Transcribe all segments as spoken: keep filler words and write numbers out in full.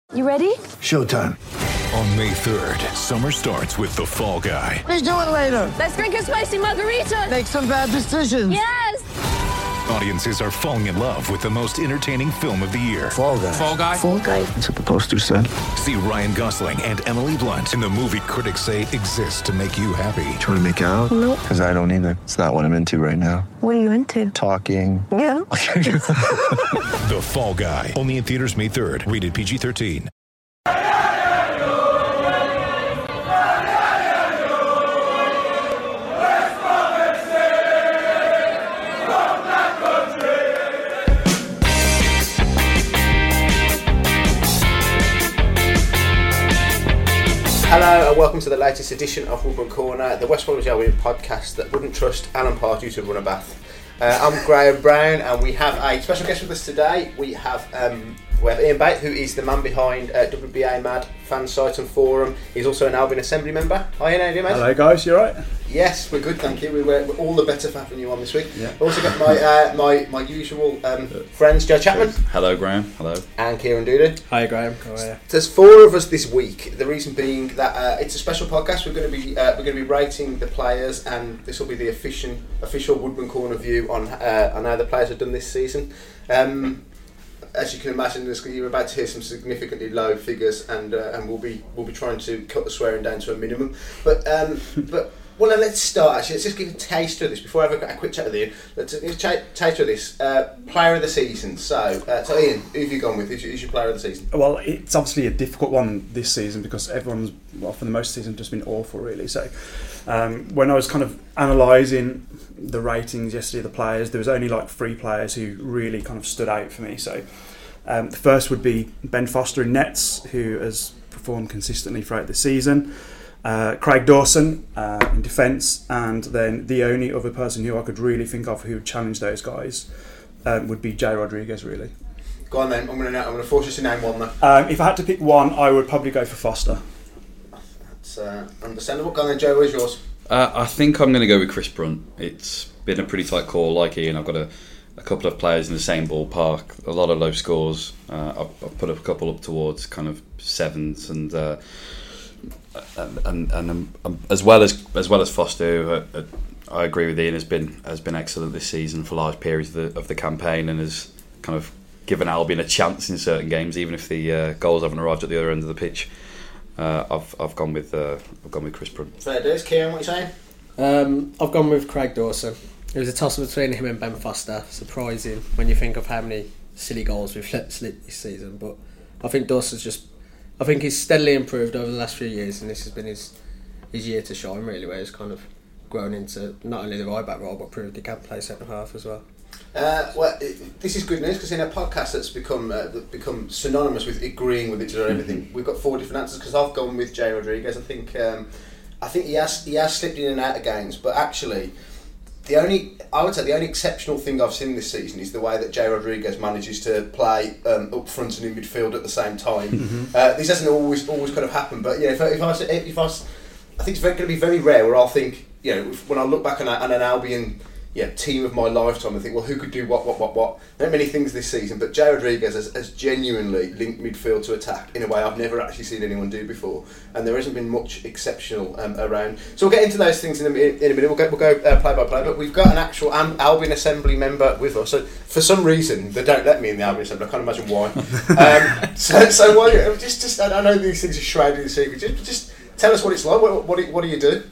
You ready? Showtime. On May third, summer starts with The Fall Guy. Let's do it later. Let's drink a spicy margarita. Make some bad decisions. Yes! Audiences are falling in love with the most entertaining film of the year. Fall Guy. Fall Guy? Fall Guy. That's what the poster said. See Ryan Gosling and Emily Blunt in the movie critics say exists to make you happy. Trying to make it out? Nope. Because I don't either. It's not what I'm into right now. What are you into? Talking. Yeah. The Fall Guy. Only in theaters May third. Rated P G thirteen. Hello and welcome to the latest edition of Woodburn Corner, the West Bromwich Albion podcast that wouldn't trust Alan Pardew to run a bath. Uh, I'm Graham Brown and we have a special guest with us today. We have um, we have Ian Bate, who is the man behind uh, W B A Mad fan site and forum. He's also an Albion Assembly member. Hi Ian, how are you, mate? Hello guys, you alright? Yes, we're good, thank you. We were, we're all the better for having you on this week. Yeah. We've also got my uh, my, my usual um, friends, Joe Chapman. Hello, Graham. Hello. And Kieran Duda. Hi Graham, how are you? There's four of us this week. The reason being that uh, it's a special podcast. We're going to be uh, we're going to be rating the players, and this will be the official official Woodburn Corner view on uh, on how the players have done this season. Um, as you can imagine, you're about to hear some significantly low figures, and uh, and we'll be we'll be trying to cut the swearing down to a minimum. But um, but. Well, let's start actually. Let's just give a taster of this before I have a, a quick chat with Ian. Let's give a ch- taster of this. Uh, player of the season. So, uh, so Ian, who have you gone with? Who's your, who's your player of the season? Well, it's obviously a difficult one this season because everyone's, well, for the most of the season, just been awful, really. So, um, when I was kind of analysing the ratings yesterday of the players, there was only like three players who really kind of stood out for me. So, um, the first would be Ben Foster in nets, who has performed consistently throughout the season. Uh, Craig Dawson uh, in defence, and then the only other person who I could really think of who would challenge those guys um, would be Jay Rodriguez, really. Go on then. I'm going to I'm going to force you to name one then. Um, if I had to pick one, I would probably go for Foster. That's uh, understandable. Go on then, Joe. Where's yours? Uh, I think I'm going to go with Chris Brunt. It's been a pretty tight call, like Ian. I've got a, a couple of players in the same ballpark. A lot of low scores. Uh, I've, I've put a couple up towards kind of sevens and. Uh, And and, and um, um, as well as as well as Foster, uh, uh, I agree with Ian. Has been has been excellent this season for large periods of the, of the campaign, and has kind of given Albion a chance in certain games, even if the uh, goals haven't arrived at the other end of the pitch. Uh, I've I've gone with uh, I've gone with Chris Brunt. Fair dues, Kieran. What are you saying? Um, I've gone with Craig Dawson. It was a toss between him and Ben Foster. Surprising when you think of how many silly goals we've let slip this season, but I think Dawson's just. I think he's steadily improved over the last few years, and this has been his his year to shine, really, where he's kind of grown into not only the right back role, but proved he can play centre half as well. Uh, well, it, this is good news because in a podcast that's become uh, that become synonymous with agreeing with each other and everything, we've got four different answers. Because I've gone with Jay Rodriguez. I think um, I think he has he has slipped in and out of games, but actually. The only, I would say, the only exceptional thing I've seen this season is the way that Jay Rodriguez manages to play um, up front and in midfield at the same time. Mm-hmm. Uh, this hasn't always always kind of happened, but yeah, if, if I if I, I think it's going to be very rare where I'll think, you know, when I look back on, a, on an Albion yeah team of my lifetime, I think, well, who could do what, what, what, what? Not many things this season, but Jay Rodriguez has, has genuinely linked midfield to attack in a way I've never actually seen anyone do before, and there hasn't been much exceptional um, around. So we'll get into those things in a, in a minute. We'll go, we'll go uh, play by play, but we've got an actual um, Albion Assembly member with us. So for some reason, they don't let me in the Albion Assembly. I can't imagine why. um, so, so why, just, just I know these things are shrouded in secret. Just, just tell us what it's like. What, what, do, what do you do?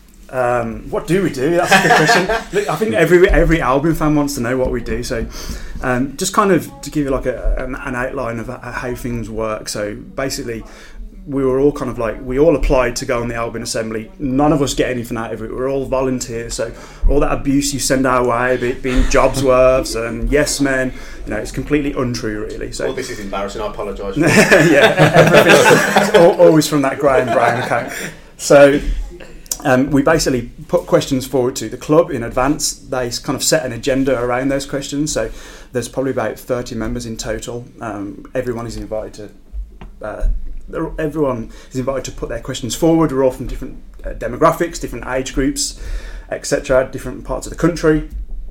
Um, what do we do? That's a good question. Look, I think every every Albion fan wants to know what we do. So, um, just kind of to give you like a, an, an outline of how things work. So basically, we were all kind of like we all applied to go on the Albion Assembly. None of us get anything out of it. We're all volunteers. So all that abuse you send our way, be it being jobsworths and yes men, you know, it's completely untrue, really. So well, this is embarrassing. I apologise. Yeah, everything, it's always from that Graham Brown account. So. Um, we basically put questions forward to the club in advance. They kind of set an agenda around those questions. So there's probably about thirty members in total. Um, everyone is invited to. Uh, everyone is invited to put their questions forward. We're all from different uh, demographics, different age groups, et cetera, different parts of the country.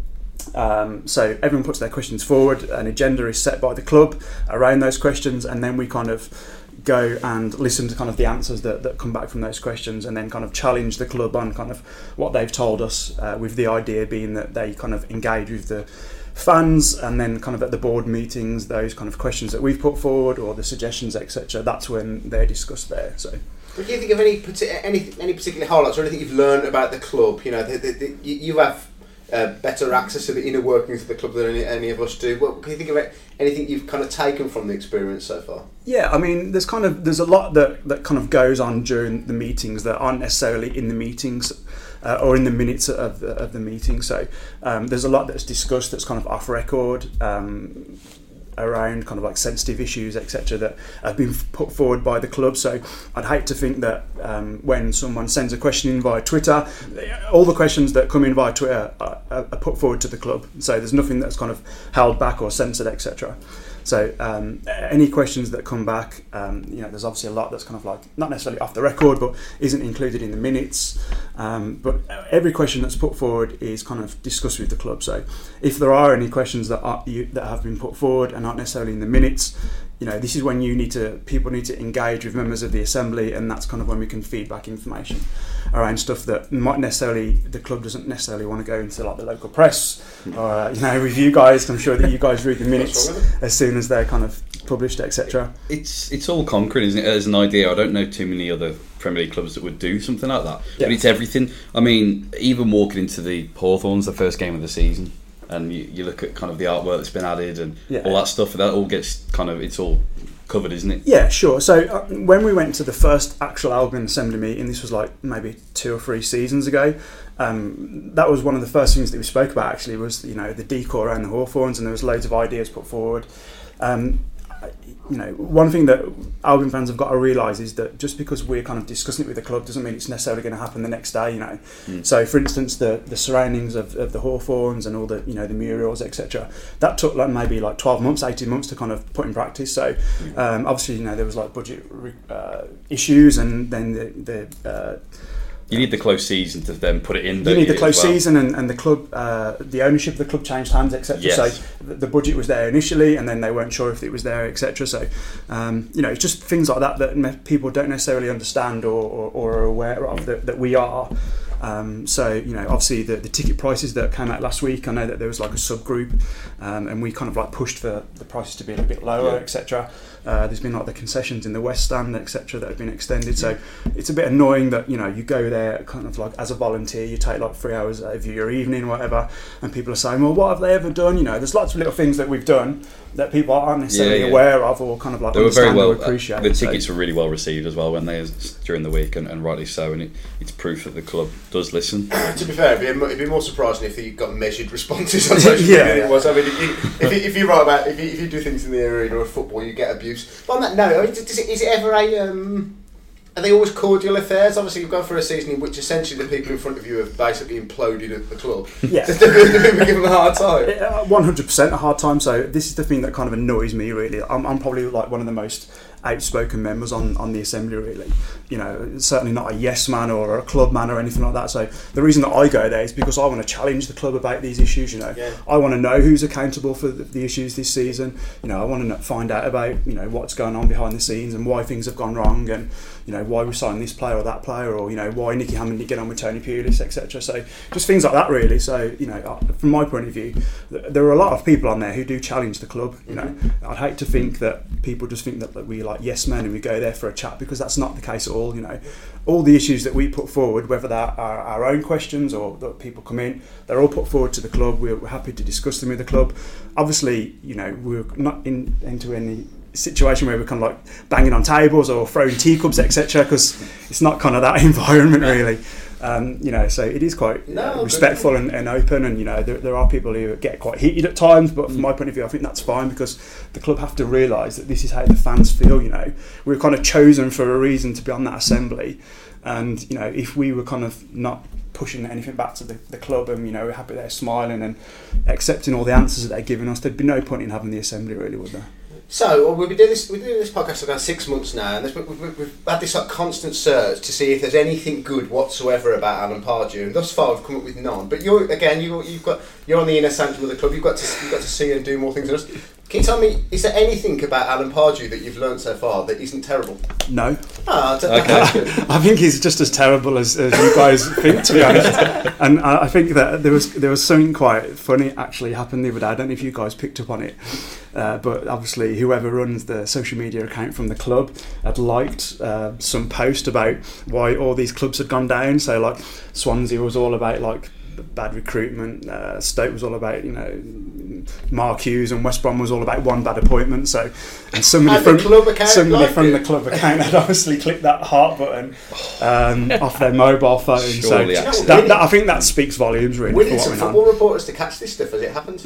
Um, so everyone puts their questions forward, an agenda is set by the club around those questions, and then we kind of go and listen to kind of the answers that, that come back from those questions, and then kind of challenge the club on kind of what they've told us, uh, with the idea being that they kind of engage with the fans, and then kind of at the board meetings, those kind of questions that we've put forward or the suggestions, et cetera, that's when they're discussed there. So. But do you think of any any any particular highlights or anything you've learned about the club? You know, the, the, the, you, you have uh, better access to the inner workings of the club than any, any of us do. What can you think of anything you've kind of taken from the experience so far? Yeah, I mean, there's kind of there's a lot that, that kind of goes on during the meetings that aren't necessarily in the meetings uh, or in the minutes of the, of the meeting. So um, there's a lot that's discussed that's kind of off record. Um, around kind of like sensitive issues, et cetera, that have been put forward by the club. So I'd hate to think that um, when someone sends a question in via Twitter, all the questions that come in via Twitter are, are put forward to the club. So there's nothing that's kind of held back or censored, et cetera. So um, any questions that come back, um, you know, there's obviously a lot that's kind of like not necessarily off the record, but isn't included in the minutes. Um, but every question that's put forward is kind of discussed with the club. So if there are any questions that are you, that have been put forward and aren't necessarily in the minutes, you know, this is when you need to people need to engage with members of the assembly, and that's kind of when we can feed back information around stuff that might necessarily the club doesn't necessarily want to go into, like the local press or uh, you know, with you guys. I'm sure that you guys read the minutes as soon as they're kind of published, et cetera. It's it's all concrete, isn't it? As an idea, I don't know too many other Premier League clubs that would do something like that. Yeah. But it's everything. I mean, even walking into the Hawthorns, the first game of the season, and you, you look at kind of the artwork that's been added and yeah. all that stuff, that all gets kind of, it's all covered, isn't it? Yeah, sure. So uh, when we went to the first actual Albion Assembly meeting, this was like maybe two or three seasons ago, um, that was one of the first things that we spoke about actually was, you know, the decor around the Hawthorns, and there was loads of ideas put forward. Um, you know, one thing that Albion fans have got to realise is that just because we're kind of discussing it with the club doesn't mean it's necessarily going to happen the next day, you know. Mm. So, for instance, the the surroundings of, of the Hawthorns and all the, you know, the murals, et cetera, that took like maybe like twelve months, eighteen months to kind of put in practice. So, um, obviously, you know, there was like budget uh, issues, and then the... the uh, You need the close season to then put it in. You need the close well? season, and, and the club, uh, the ownership of the club changed hands, et cetera. Yes. So the, the budget was there initially, and then they weren't sure if it was there, et cetera. So um, you know, it's just things like that that me- people don't necessarily understand or, or, or are aware of that, that we are. Um, so you know, obviously the, the ticket prices that came out last week, I know that there was like a subgroup, um, and we kind of like pushed for the prices to be a little bit lower, yeah. et cetera. Uh, there's been like the concessions in the West Stand, et cetera, that have been extended. So it's a bit annoying that, you know, you go there kind of like as a volunteer, you take like three hours out of your evening or whatever, and people are saying, well, what have they ever done? You know, there's lots of little things that we've done that people aren't necessarily yeah, yeah. aware of or kind of like they were very understand well, or appreciate. Uh, the so. tickets were really well received as well when they during the week, and, and rightly so, and it, it's proof that the club does listen. To be fair, it'd be, it'd be more surprising if you got measured responses on social media yeah, than yeah. it was. I mean, if you, if, you, if you write about if you, if you do things in the arena of football, you get abuse. But on that note, I mean, does it, is it ever a um, are they always cordial affairs? Obviously, you've gone for a season in which essentially the people in front of you have basically imploded at the club. Yeah, do people give them a hard time? One hundred percent a hard time. So this is the thing that kind of annoys me. Really, I'm, I'm probably like one of the most outspoken members on, on the assembly, really. You know, certainly not a yes man or a club man or anything like that. So the reason that I go there is because I want to challenge the club about these issues. You know, yeah. I want to know who's accountable for the, the issues this season. You know, I want to find out about, you know, what's going on behind the scenes and why things have gone wrong, and, you know, why we signed this player or that player, or, you know, why Nicky Hammond didn't get on with Tony Pulis, et cetera. So just things like that, really. So, you know, from my point of view, there are a lot of people on there who do challenge the club. You know, I'd hate to think that people just think that, that we like yes men and we go there for a chat, because that's not the case at all. You know, all the issues that we put forward, whether they are our own questions or that people come in, they're all put forward to the club. We're happy to discuss them with the club. Obviously, you know, we're not in, into any situation where we're kind of like banging on tables or throwing teacups, et cetera, because it's not kind of that environment, really. Um, you know, so it is quite no, uh, respectful and, and open, and, you know, there, there are people who get quite heated at times, but from my point of view, I think that's fine, because the club have to realise that this is how the fans feel. You know, we were kind of chosen for a reason to be on that assembly, and, you know, if we were kind of not pushing anything back to the, the club, and, you know, we're happy they're smiling and accepting all the answers that they're giving us, there'd be no point in having the assembly, really, would there? So well, we've been doing this. We've been doing this podcast for about six months now, and we've, we've, we've had this like constant search to see if there's anything good whatsoever about Alan Pardew. And thus far, we've come up with none. But you're again, you, you've got you're on the inner sanctum of the club. You've got to you've got to see and do more things than us. Can you tell me, is there anything about Alan Pardew that you've learned so far that isn't terrible? No. Ah, that, Okay. that's good. I think he's just as terrible as, as you guys think, to be honest. And I, I think that there was there was something quite funny actually happened the other day. I don't know if you guys picked up on it, uh, but obviously whoever runs the social media account from the club had liked uh, some post about why all these clubs had gone down. So like Swansea was all about like bad recruitment, uh, Stoke was all about, you know, Mark Hughes, and West Brom was all about one bad appointment. So, and somebody And from the club account somebody liked from it. the club account had obviously clicked that heart button um, off their mobile phone. Surely so accident. that, that, I think that speaks volumes really We for need what some we're football on. reporters to catch this stuff as it happens. You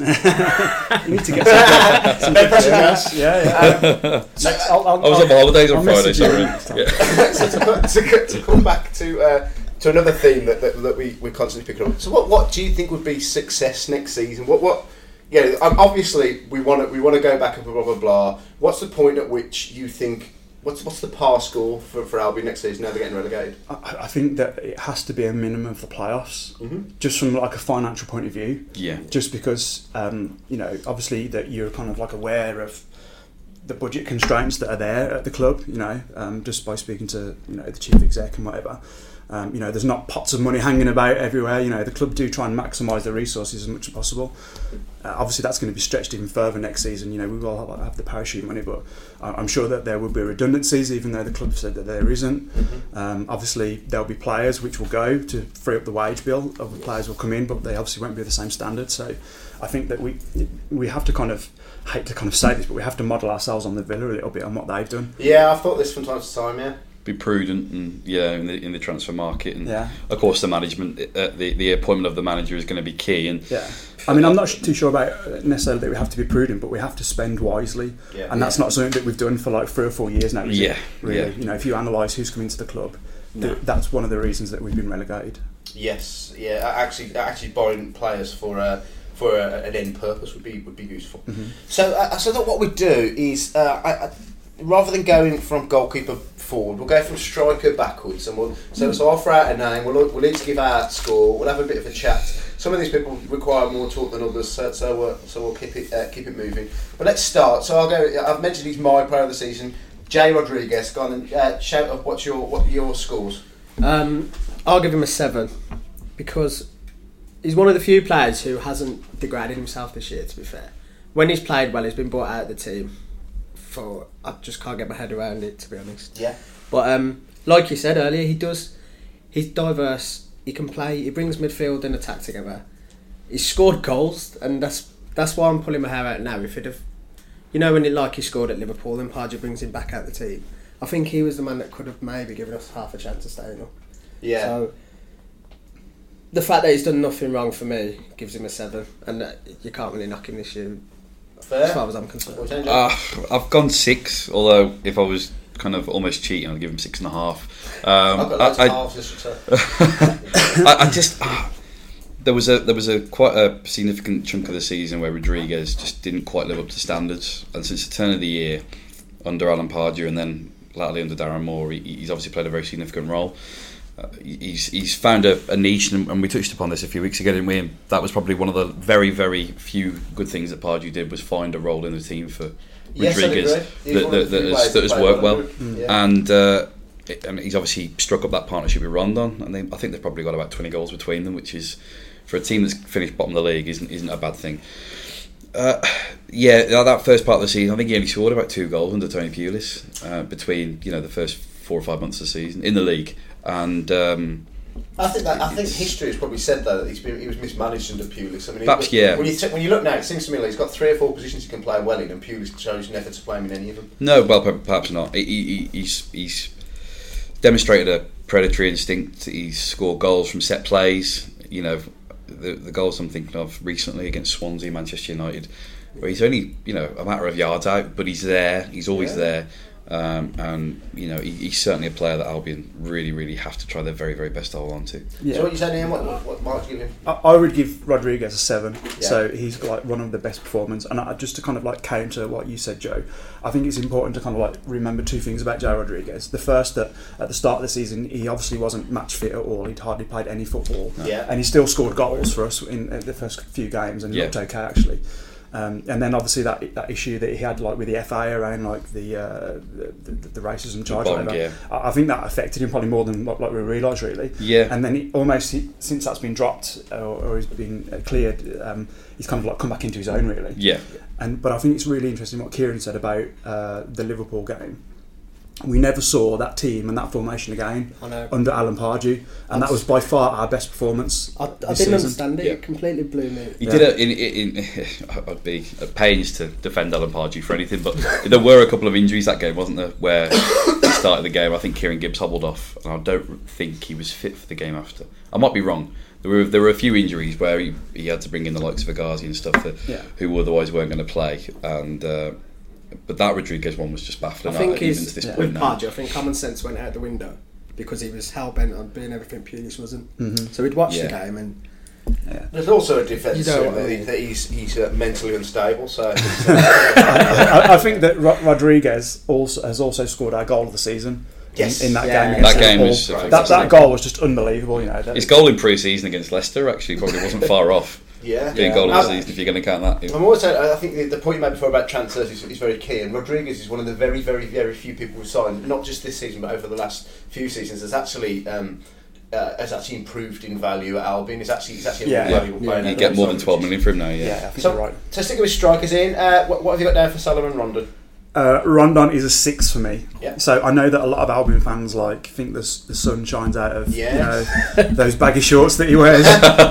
need to get some, some good players. Yeah, yeah. Um, next, I'll, I'll, I was on I'll- holidays on I'll Friday, message you sorry. next time. Yeah. so to, co- to, co- to come back to uh, to another theme that, that, that we we constantly pick up. So what what do you think would be success next season? What what yeah? um, Obviously we want to we want to go back and blah blah blah. What's the point at which you think? What's what's the par score for for Albion next season? Now they're getting relegated. I, I think that it has to be a minimum of the playoffs, Mm-hmm. just from like a financial point of view. Yeah. Just because um, you know, obviously that you're kind of like aware of the budget constraints that are there at the club. You know, um, just by speaking to you know the chief exec and whatever. Um, you know, there's not pots of money hanging about everywhere. You know, the club do try and maximise their resources as much as possible. Uh, obviously, that's going to be stretched even further next season. You know, we will have, have the parachute money, but uh, I'm sure that there will be redundancies, even though the club said that there isn't. Mm-hmm. Um, obviously, there'll be players which will go to free up the wage bill. Other players will come in, but they obviously won't be the same standard. So, I think that we we have to kind of hate to kind of say this, but we have to model ourselves on the Villa a little bit on what they've done. Yeah, I've thought this from time to time. Yeah. Be prudent and yeah in the in the transfer market, and Yeah. of course the management, uh, the the appointment of the manager is going to be key. And Yeah, I mean, I'm not too sure about necessarily that we have to be prudent, but we have to spend wisely, Yeah. and that's not something that we've done for like three or four years now. Is Yeah, it? Really. yeah. You know, if you analyse who's coming to the club, No. th- that's one of the reasons that we've been relegated. Yes. Yeah. Actually, actually buying players for. Uh, for a, an end purpose would be would be useful. Mm-hmm. So, uh, so I thought what we'd do is, uh, I, I, rather than going from goalkeeper forward, we'll go from striker backwards, and we'll so so I'll throw out a name. We'll we'll each give our score. We'll have a bit of a chat. Some of these people require more talk than others, so so we'll, so we'll keep it uh, keep it moving. But let's start. So I'll go. I've mentioned he's my player of the season, Jay Rodriguez. Go on and uh, shout up. What's your what are your scores? Um, I'll give him a seven because he's one of the few players who hasn't degraded himself this year, to be fair. When he's played well, he's been brought out of the team for... I just can't get my head around it, to be honest. Yeah. But um, like you said earlier, he does... He's diverse. He can play. He brings midfield and attack together. He's scored goals, and that's that's why I'm pulling my hair out now. If he'd have... You know when it, like he scored at Liverpool and Pardew brings him back out the team, I think he was the man that could have maybe given us half a chance of staying up. Yeah. So... The fact that he's done nothing wrong for me gives him a seven, and uh, you can't really knock him this year, Fair. as far as I'm concerned. What change? uh, I've gone six. Although if I was kind of almost cheating, I'd give him six and a half. Um, I've got loads I, of I- halves this week, I, I just ah, there was a there was a quite a significant chunk of the season where Rodriguez just didn't quite live up to standards, and since the turn of the year under Alan Pardew and then latterly under Darren Moore, he, he's obviously played a very significant role. Uh, he's he's found a, a niche, and, and we touched upon this a few weeks ago, didn't we? And that was probably one of the very very few good things that Pardew did, was find a role in the team for Yes, I'd Rodriguez agree. He's that, one that, of the that few has, players that to has play worked well. well, Mm. Yeah. and. Uh, it- and he's obviously struck up that partnership with Rondon, and they, I think they've probably got about twenty goals between them, which is, for a team that's finished bottom of the league, isn't isn't a bad thing. Uh, yeah, that first part of the season, I think he only scored about two goals under Tony Pulis uh, between you know the first four or five months of the season in the league, and um, I think that I think history has probably said though that he's been he was mismanaged under Pulis. I mean, he- Perhaps, yeah. When you t- when you look now, it seems to me like he's got three or four positions he can play well in, and Pulis chose never to play him in any of them. no, well, per- perhaps not. He, he, he's he's demonstrated a predatory instinct. He's scored goals from set plays. You know, the the goals I'm thinking of recently against Swansea, Manchester United, where he's only you know a matter of yards out, but he's there. He's always Yeah. there. Um, and you know he, he's certainly a player that Albion really, really have to try their very, very best to hold on to. Yeah. So what you saying, Ian? What, what, what mark do you give him? I, I would give Rodriguez a seven. Yeah. So he's like one of the best performers. And I, just to kind of like counter what you said, Joe, I think it's important to kind of like remember two things about Joe Rodriguez. The first, that at the start of the season he obviously wasn't match fit at all. He'd hardly played any football. Yeah. And he still scored goals for us in, in the first few games and Yeah. looked okay actually. Um, and then obviously that that issue that he had like with the F A around like the uh, the, the, the racism charge, bond, whatever, yeah. I, I think that affected him probably more than what like we realised really. Yeah. And then he, almost he, since that's been dropped or, or he's been uh, cleared, um, he's kind of like come back into his own really. Yeah. And but I think it's really interesting what Kieran said about uh, the Liverpool game. We never saw that team and that formation again I know. under Alan Pardew, and that was by far our best performance. I, I this didn't season. understand it. Yeah. It completely blew me. He Yeah. did it in, in, in I'd be at pains to defend Alan Pardew for anything, but there were a couple of injuries that game, wasn't there, where he started the game. I think Kieran Gibbs hobbled off, and I don't think he was fit for the game after. I might be wrong. There were there were a few injuries where he, he had to bring in the likes of Agazi and stuff that Yeah. who otherwise weren't going to play, and uh, but that Rodriguez one was just baffling. I think even he's to this yeah. with point now. Pardew. I think common sense went out the window because he was hell bent on being everything Pulis wasn't. Mhm. So we'd watched Yeah. the game and Yeah. There's also a defence You know to him what I that, he- mean. that he's he's uh, mentally unstable. So I, I think that Ro- Rodriguez also has also scored our goal of the season. Yes. in, in that Yeah. game. Against That game Liverpool. was Right. that that goal was just unbelievable. You know, that, His goal in pre-season against Leicester actually probably wasn't far off yeah, being Yeah. goal of the Um, season if you're going to count that. I'm also, I think the, the point you made before about transfers is, is very key, and Rodriguez is one of the very, very, very few people who signed, not just this season, but over the last few seasons, has actually um, uh, has actually improved in value at Albion. He's actually, he's actually Yeah. a more valuable Yeah. player. You now get more so than twelve which is- million for him now, yeah, yeah. I think So, you're right. so sticking with strikers in, uh, what, what have you got down for Salomon Rondon? Uh, Rondon is a six for me. Yeah. So I know that a lot of Albion fans like think the the sun shines out of Yes. you know those baggy shorts that he wears.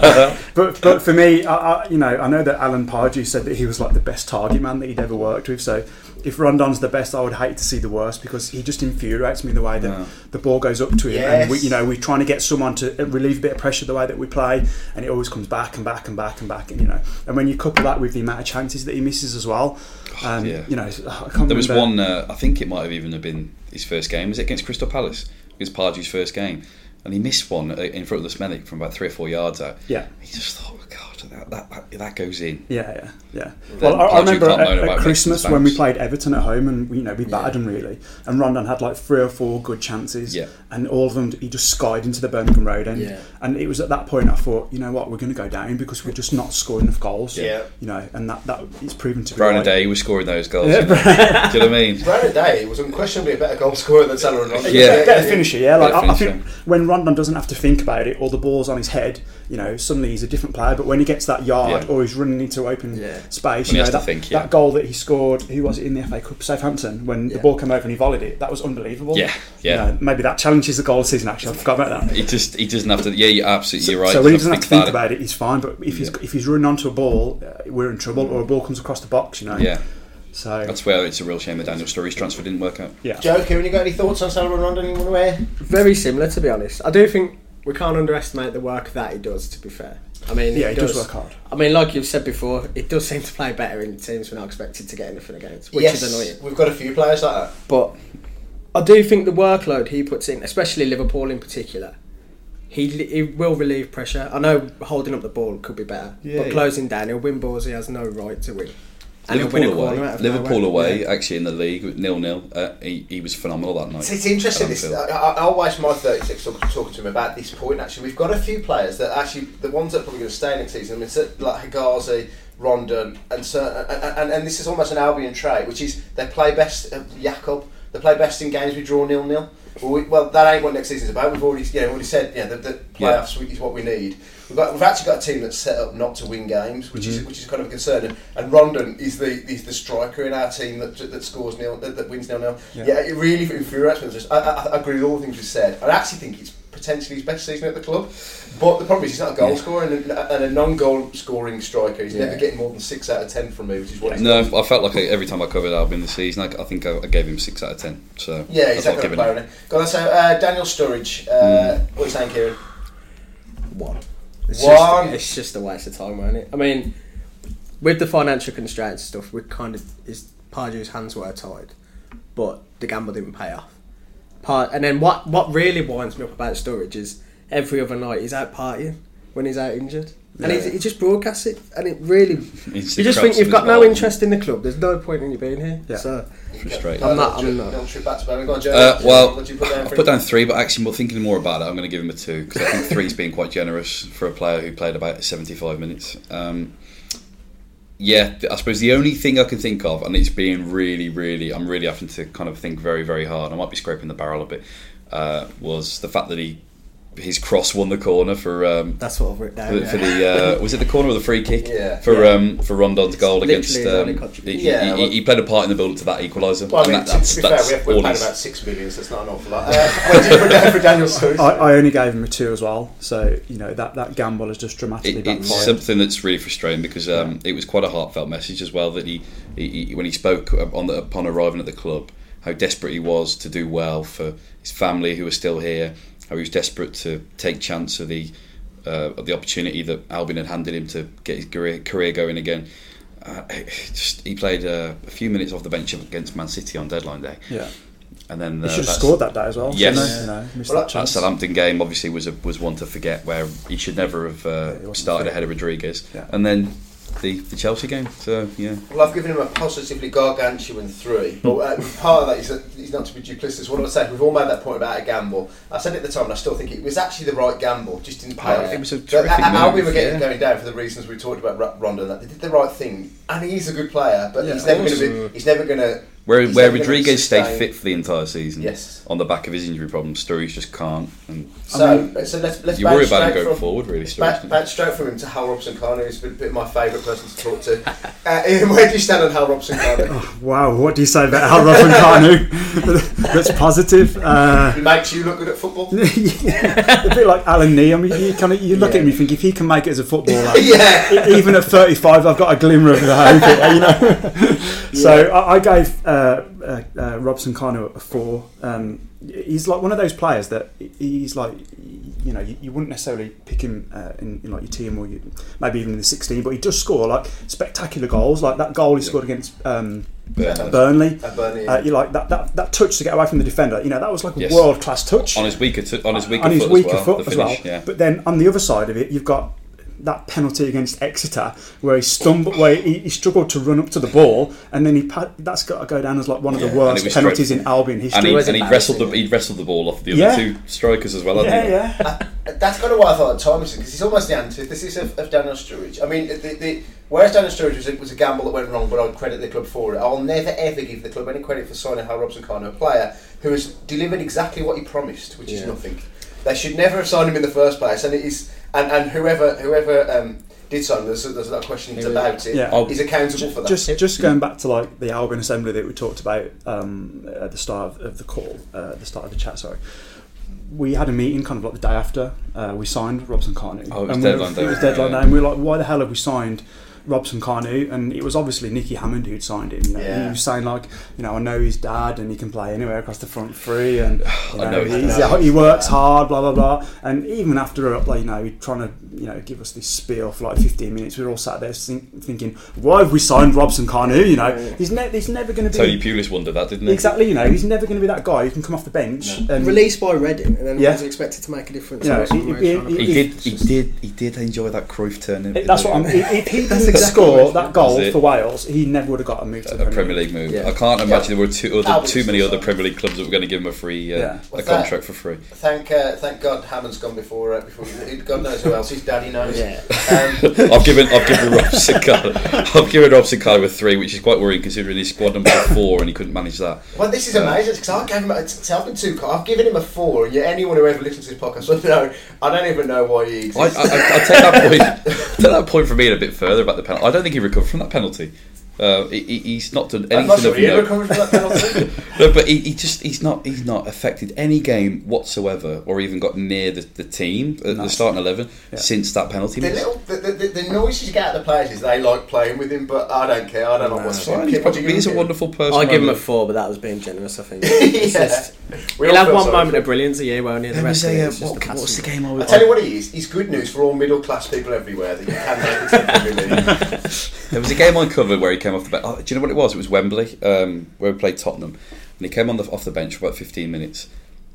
but but for me, I, I, you know, I know that Alan Pardew said that he was like the best target man that he'd ever worked with. So if Rondon's the best, I would hate to see the worst because he just infuriates me the way that Yeah. the ball goes up to him, Yes. and we, you know, we're trying to get someone to relieve a bit of pressure the way that we play, and it always comes back and back and back and back, and you know, and when you couple that with the amount of chances that he misses as well, um, yeah. you know, I can't There was remember. one, uh, I think it might have even have been his first game. Was it against Crystal Palace? It was Pardew's first game. And he missed one uh, in front of the Smethwick from about three or four yards out. Yeah. He just thought, oh, God, that, that, that, that goes in. Yeah, yeah, yeah. Then Well, I, I Pardew remember can't at, moan at about Christmas making when we bounce. played Everton at home, and you know we battered Yeah. them really, and Rondon had like three or four good chances, Yeah. and all of them he just skied into the Birmingham Road end, Yeah. and it was at that point I thought, you know what, we're going to go down because we're just not scoring enough goals, Yeah. you know, and that that it's proven to be Brown right. and Day was scoring those goals. Yeah, you know? Do you know what I mean? Brandon Day was unquestionably a better goal scorer than Salomon Rondon. Yeah. Better finisher, yeah. Like Better I, I finisher. think when Rondon doesn't have to think about it, or the ball's on his head, you know, suddenly he's a different player. But when he gets that yard, Yeah. or he's running into open Yeah. space, When he you know, has to that, think, yeah. that goal that he scored, who was it in the F A Cup, Southampton, when the Yeah. ball came over and he volleyed it, that was unbelievable. Yeah, yeah. You know, maybe that challenges the goal season. Actually, I forgot about that. He just he doesn't have to. Yeah, you're absolutely So, you're right. so when he doesn't Doesn't have to think it. about it, he's fine. But if he's Yeah. if he's running onto a ball, uh, we're in trouble. Or a ball comes across the box, you know. Yeah, So that's where it's a real shame that Daniel Sturridge's transfer didn't work out. yeah. Joe, Kieran, you got any thoughts on Salomon Rondon you want to wear? very similar, to be honest. I do think we can't underestimate the work that he does, to be fair. I mean, Yeah, he does work hard. I mean, like you've said before, it does seem to play better in teams we're not expected to get anything against, which yes, is annoying. we've got a few players like that. But I do think the workload he puts in, especially Liverpool in particular, he he will relieve pressure. I know holding up the ball could be better, Yeah, but yeah. closing down, he'll win balls he has no right to win. And he'll Liverpool win a corner away, out of Liverpool nowhere. away, Yeah. actually in the league, nil nil. Uh, he, he was phenomenal that night. It's, it's interesting. at This, Anfield. I, I- I'll waste my thirty-six talking, talking to him about this point. Actually, we've got a few players that actually the ones that are probably going to stay next season. I mean, so- like Higazi, Rondon, and, so, and, and and this is almost an Albion trait, which is they play best. Uh, Jakob, they play best in games we draw nil nil. Well, we, well, that ain't what next season's about. We've already, yeah, already said, yeah, the, the playoffs is what we need. We've got, we've actually got a team that's set up not to win games, which is which is kind of a concern. And, and Rondon is the is the striker in our team that that scores nil, that, that wins nil nil. Yeah. Yeah. it really infuriates me. I, I, I agree with all the things you said. I actually think it's potentially his best season at the club. But the problem is he's not a goal Yeah. scorer and a, and a non-goal scoring striker. He's Yeah. never getting more than six out of ten from me, which is what he's No, done. I felt like I, every time I covered Albion this season, I, I think I, I gave him six out of ten. So Yeah, he's that's that what kind I've of given him. player. Go on, so uh, Daniel Sturridge. Uh, What are you saying, Kieran? One. It's One. Just, it's just a waste of time, isn't it? I mean, with the financial constraints and stuff, we kind of his Pardew's hands were tied, but the gamble didn't pay off. Part and then what what really winds me up about Sturridge is every other night he's out partying when he's out injured. And Yeah. he, he just broadcasts it, and it really. It's You the just think crux you've of got his no ball. interest in the club. There's no point in you being here. Yeah. So Frustrating. I'm not- Little I'm trip- not. little trip back to Birmingham. Go on, Joe. Uh, well, what do you put down I've for put him? down three, but actually, more thinking more about it, I'm going to give him a two because I think three's been quite generous for a player who played about seventy-five minutes. Um, yeah, I suppose the only thing I can think of, and it's being really, really, I'm really having to kind of think very, very hard. I might be scraping the barrel a bit. Uh, was the fact that he his cross won the corner for um, that's what I've written down. for, yeah. for the uh, was it the corner or the free kick Yeah. for Yeah. um, for Rondon's goal Literally against his only um, contribution. he, Yeah, he, well- he played a part in the build to that equaliser. Well, I mean, and that- to, that's, to be fair, that's we have, we're all paying he's- about six million, so it's not an awful lot. Uh, what do you put down for Daniel Sturridge? I, I only gave him a two as well, so you know that, that gamble has just dramatically It, it's backfired. something that's really frustrating because um, it was quite a heartfelt message as well that he, he, he when he spoke on the, upon arriving at the club, how desperate he was to do well for his family who were still here, how he was desperate to take chance of the uh, of the opportunity that Albion had handed him to get his career, career going again. Uh, just, he played uh, a few minutes off the bench against Man City on deadline day, Yeah, and then he uh, should have that's- scored that day as well. Yes. shouldn't he? You know, missed Well, that That chance. Southampton game obviously was a, was one to forget where he should never have uh, Yeah, he wasn't started fit. ahead of Rodriguez, Yeah. and then the, the Chelsea game. So yeah, Well, I've given him a positively gargantuan three, but uh, part of that is that he's not to be duplicitous. What I was saying, we've all made that point about a gamble. I said it at the time, and I still think it was actually the right gamble, just didn't pay Oh, off. it was a But terrific Al- Albion move, were getting yeah. going down for the reasons we talked about Ro- Rondon. That they did the right thing, and he's a good player, but Yeah, he's never going of to be. He's never going to. where he's where never gonna Rodriguez stayed sustain- fit for the entire season, Yes. on the back of his injury problems, Sturridge just can't. And So, so let's let's you worry bounce about him straight going from- forward, really, Back, Sturridge. back straight from him to Hal Robson-Kanu, who's been a bit my favourite person to talk to. Uh, Ian, where do you stand on Hal Robson-Kanu? Wow, what do you say about Al Robson Kanu? That's positive. Uh, He makes you look good at football. yeah, a bit like Alan Nee. I mean, you kind of you look at him, you think if he can make it as a footballer, Yeah. e- even at thirty-five, I've got a glimmer of the hope. here, You know. So I, I gave uh, uh, uh, Robson Kanu a four. Um, he's like one of those players that he's like, you know, you, you wouldn't necessarily pick him uh, in, in like your team or you, maybe even in the sixteen, but he does score like spectacular goals, like that goal he scored against um, Burnley. Burnley. At Burnley, Uh, you like that, that that touch to get away from the defender. You know, that was like a Yes. world class touch on his weaker t- on his weaker on his foot weaker as well. foot the as well. finish, yeah. But then on the other side of it, you've got that penalty against Exeter where he stumbled, where he, he struggled to run up to the ball, and then he pa- that's got to go down as like one of Yeah, the and worst it was penalties dreadful. in Albion And history. he, was and he embarrassing. wrestled the he wrestled the ball off the other Yeah. two strikers as well. yeah, hadn't he? yeah. Uh, that's kind of why I thought Thomas, because he's almost the antithesis of, of Daniel Sturridge. I mean, the, the, whereas Daniel Sturridge was a, was a gamble that went wrong, but I'd credit the club for it. I'll never ever give the club any credit for signing Hal Robson-Kanu, a player who has delivered exactly what he promised, which is Yeah. nothing. They should never have signed him in the first place, and it is, and, and whoever whoever um, did sign him, there's, there's a lot of questions Yeah. about it. Yeah. He's accountable for that. Just just going back to like the Albion assembly that we talked about um, at the start of, of the call, uh, at the start of the chat. Sorry. We had a meeting kind of like the day after uh, we signed Robson Kanu. Oh, it was And we were- deadline day, It was wasn't it? deadline Yeah. day, and we were like, "Why the hell have we signed Robson Kanu?" And it was obviously Nicky Hammond who'd signed him. You know, Yeah. He was saying like, you know, I know his dad, and he can play anywhere across the front three, and you I know, know his he's, dad. he works hard, blah blah blah. And even after like, you know, trying to you know give us this spiel for like fifteen minutes, we were all sat there think, thinking, "Why have we signed Robson Kanu?" You know, he's, ne- he's never going to be Tony Pulis wondered that, didn't he? exactly. You know, he's never going to be that guy who can come off the bench. And Released by Reading, and then Yeah. was expected to make a difference. Yeah, Most of he- them were he- trying to- he- He did. He did. He did enjoy that Cruyff turn. in- That's what I'm. If if he didn't exactly score what that goal That's it. for Wales, he never would have got a move to the a Premier League move. Yeah. I can't imagine there were two other, Albion too many still other signed. Premier League clubs that were going to give him a free uh, Yeah. a What's that? contract for free. Thank uh, thank God Hammond's gone before uh, before God knows who else his daddy knows. Yeah. Um, I've given I've given Robson Kanu I've given Robson Kanu a three, which is quite worrying considering his squad number was four and he couldn't manage that. Well, this is amazing because I gave him. It's I've been too. I've given him a four, and yet anyone who ever listens to this podcast will know. I don't even know why he I, I, exists. I, I take that point. Take that point from me a bit further about the penalty. I don't think he recovered from that penalty. Uh, he, he- he's not done I'm not anything sure of he ever note. recovered from that penalty. No, but he, he just he's not he's not affected any game whatsoever, or even got near the, the team at No. the starting eleven Yeah. since that penalty The miss. little the, the, the, the noises you get out of the players is they like playing with him, but I don't care. I don't like No. watching Fine, him. he's, What do you probably, he's a give him? wonderful person. I give him a Randy. four, but that was being generous. I think. It's Yeah. just, We he'll all have feel one sorry moment for of him. brilliance a year, won't he? The There rest was of it a, is uh, just what, a what's the passing. game I I was tell you what, he is. He's good news for all middle class people everywhere that you can make it to the Premier League. There was a game I covered where he came off the bench. Oh, do you know what it was? It was Wembley, um, where we played Tottenham. and he came on the, off the bench for about fifteen minutes,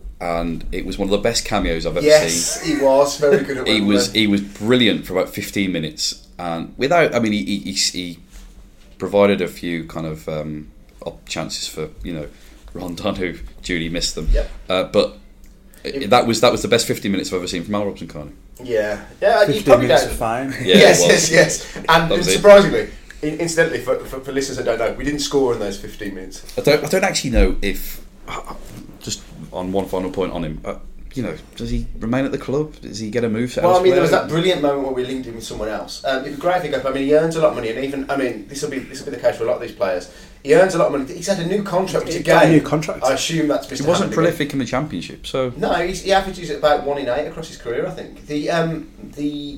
and it was one of the best cameos I've ever yes, seen. he was very good at He Wimbledon. was he was brilliant for about fifteen minutes, and without, I mean, he he, he provided a few kind of um, op- chances for, you know, Rondon, who duly missed them. Yep. Uh, but it, that was that was the best fifteen minutes I've ever seen from Al Robson Carney. Yeah, yeah, you fifteen probably minutes don't. of fame. Yeah, yes, it was. yes, yes. And That was it. surprisingly, in- incidentally, for, for, for listeners that don't know, we didn't score in those fifteen minutes. I don't I don't actually know if uh, just on one final point on him. Uh, you know, does he remain at the club? Does he get a move? Well, I mean, there was elsewhere? that brilliant moment where we linked him with someone else. Um, it'd be great if he goes. I mean, he earns a lot of money, and even I mean, this will be this will be the case for a lot of these players. He earns a lot of money. He's had a new contract, which He again, got a new contract. I assume that's Mister He wasn't Hammond prolific in the Championship, so again. No, he's, he averages at about one in eight across his career. I think the um, the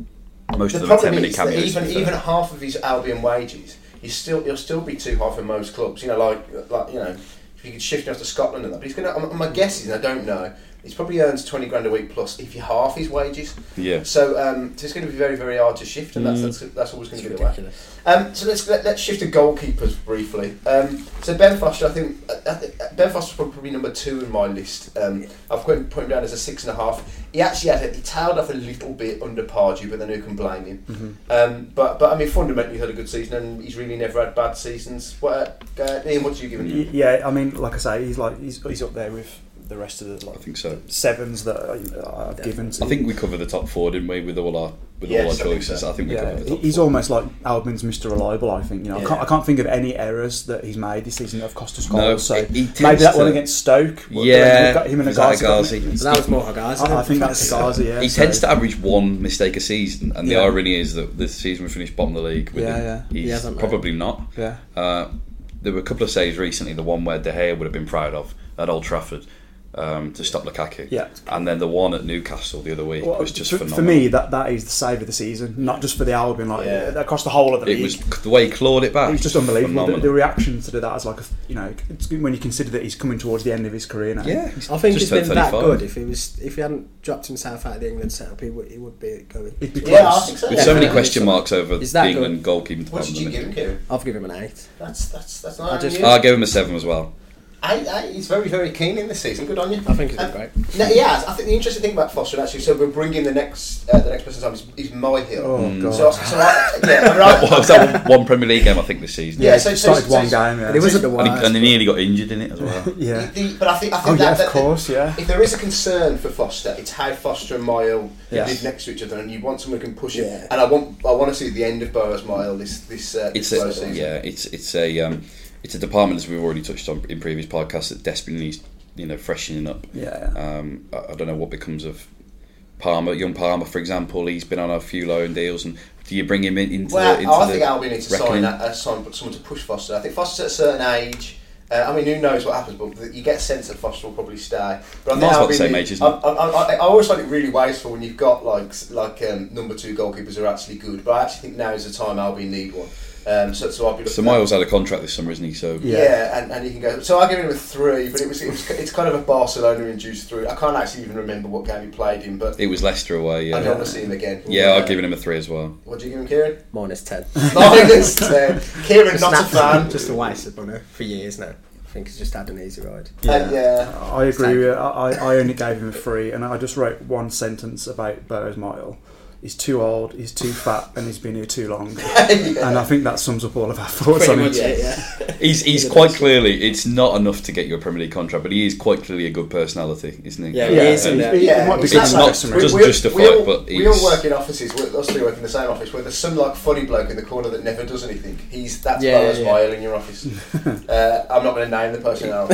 most the of them are ten problem minute is that cameos. even to be fair. even half of his Albion wages, he's still he'll still be too high for most clubs. You know, like like you know, if you could shift him off to Scotland and that. But he's gonna. My guess is, and I don't know. He's probably earns twenty grand a week plus if you half his wages. Yeah. So, um, so it's going to be very, very hard to shift, and that's that's, that's always going to be the way. ridiculous. Um, so let's let, let's shift to goalkeepers briefly. Um, so Ben Foster, I think I think Ben Foster's probably number two in my list. Um, I've put him, put him down as a six and a half. He actually had a, he tailed off a little bit under Pardew, but then who can blame him? Mm-hmm. Um, but but I mean, fundamentally, he had a good season, and he's really never had bad seasons. What, uh, Ian, what do you give him? Y- Yeah, I mean, like I say, he's like he's, he's up there with the rest of the like I think so. sevens that I- I've given to. I think we covered the top four, didn't we, with all our with Yes, all our I think choices? so. I think we yeah, covered the top he's four. almost like Albion's Mister Reliable. I think you know. I, can't, Yeah. I can't think of any errors that he's made this season that have cost us goals. No, so he tends maybe that one to- against Stoke. well, Yeah, we've got him and it was Agazi. Agazi. But that was more Hagazi. I, I think that's Agazi. Yeah, He so- tends to average one mistake a season, and the Yeah. irony is that this season we finished bottom of the league. With Yeah, him. yeah. He He's hasn't, probably not. Yeah. Uh, there were a couple of saves recently. The one where De Gea would have been proud of at Old Trafford um, to stop Lukaku. Yeah. And then the one at Newcastle the other week Well, was just for, phenomenal. for me, that, that is the save of the season, not just for the Albion, like Yeah. across the whole of the it league. was the way he clawed it back. It was just unbelievable. The, Phenomenal. the reaction to that as like a, you know, it's when you consider that he's coming towards the end of his career now. Yeah, he's I think just he's been turned that thirty-five. good. If he was, if he hadn't dropped himself out of the England setup, he would, he would be going. It'd be Yeah, I close. think so. With Yeah. so many Yeah. question marks over Is the that England goalkeeping What did you give him, department. Kieran? I've given him an eight. That's that's that's not. I just- I gave him a seven as well. I, I, he's very, very keen in this season. Good on you. I think he's Um, been great. No, yeah, I think the interesting thing about Foster actually. So we're bringing the next, uh, the next person's time is, is My Hill. Oh god. So, so I, yeah, I mean, I- What was that one Premier League game I think this season? Yeah, so, so, started so, one so- game. Yeah. And he wasn't the and, worst. he, and he nearly got injured in it as well. yeah. The, but I think, I Oh think yeah, that, of that, course. Yeah. if there is a concern for Foster, it's how Foster and Mile Yes. live next to each other, and you want someone who can push it. Yeah. And I want, I want to see the end of Boas Mile this, this, uh, It's this a, season. yeah, it's it's a um, it's a department, as we've already touched on in previous podcasts, that desperately needs, you know, freshening up. Yeah. yeah. Um, I, I don't know what becomes of Palmer, young Palmer, for example. He's been on a few loan deals, and do you bring him in into Well, the? Into I the think Albion needs to reckoning? sign, a, a sign someone to push Foster. I think Foster's at a certain age. Uh, I mean, who knows what happens, but you get a sense that Foster will probably stay. But I think Miles about the Albion same need- age, isn't I, he? I, I, I always find it really wasteful when you've got like like um, number two goalkeepers who are actually good. But I actually think now is the time Albion need one. Um, so, so I'll be looking. So at- Miles had a contract this summer, isn't he? So Yeah, Yeah. and, and you can go. So I give him a three, but it was, it was it's kind of a Barcelona-induced three. I can't actually even remember what game he played in, but it was Leicester away. I Yeah, don't want to see him again. yeah, Uh, I've given him a three as well. What do you give him, Kieran? Minus ten. Minus ten. Kieran, not a Just fan. Just a waste of money for years now. I think he's just had an easy ride. Uh, yeah. I agree. With, I I only gave him a three, and I just wrote one sentence about Boas Mile. He's too old, he's too fat, and he's been here too long. And I think that sums up all of our thoughts Pretty on much it. it, yeah. He's he's the quite best. clearly, it's not enough to get you a Premier League contract, but he is quite clearly a good personality, isn't he? Yeah, Yeah, he is. it- and, it- uh, it Yeah, might be it's good It's for not Leicester, just maybe. justify we all, it, but we all he's- work in offices. We us three work in the same office. Where there's some like funny bloke in the corner that never does anything. He's that's Yeah, Boas yeah. Mile in your office. uh, I'm not going to name the person now.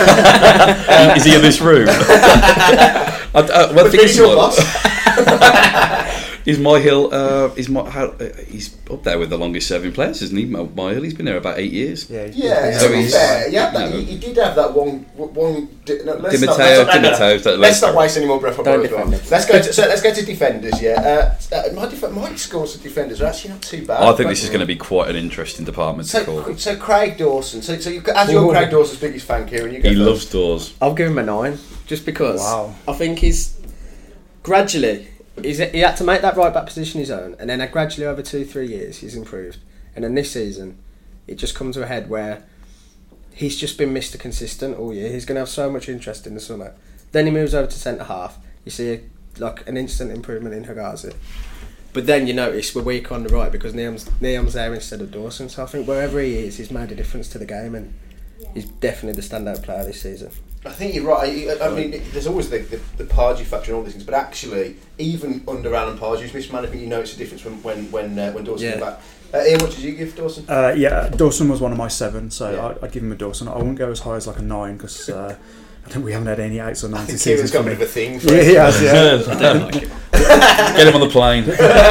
Is he in this room? I, uh, well, But the thing he's is, your what- boss. is My Hill? Uh, is my how, uh, he's up there with the longest serving players, isn't he? My Hill. He's been there about eight years. Yeah, he's- Yeah, So to be he's- fair, yeah, that, you know. he, he did have that one. one di- no, let's Di not, Matteo, let's not, Di no, no, Matteo, no. that Let's not Leicester. waste any more breath on Don't both. defend him. Let's go to so let's go to defenders. Yeah, uh, uh, my def- my scores for defenders are actually not too bad. I think this is going to be quite an interesting department to So, call. so Craig Dawson. So, so you, as you're Ooh. Craig Dawson's biggest fan, Kieran, you go He first. loves doors. I'll give him a nine, just because Wow. I think he's gradually he's, he had to make that right back position his own, and then gradually over two three years he's improved, and then this season it just comes to a head where he's just been Mister Consistent all year. He's going to have so much interest in the summer. Then he moves over to centre half. You see a, like an instant improvement in Hegazi. But then you notice we're weak on the right because Niam's, Niam's there instead of Dawson. So I think wherever he is, he's made a difference to the game, and he's definitely the standout player this season. I think you're right. I, I mean, there's always the, the, the Pardew factor and all these things, but actually, even under Alan Pardew's mismanagement, you notice a difference when when when, uh, when Dawson Yeah. came back. Uh, Ian, what did you give Dawson? Uh, yeah, Dawson was one of my seven, so Yeah. I'd, I'd give him a Dawson. I wouldn't go as high as like a nine because uh, I think we haven't had any eights or I nines think this Kieran's season. got a for bit of me. a thing for Yeah, it. he has, yeah. I don't like him. Get him on the plane.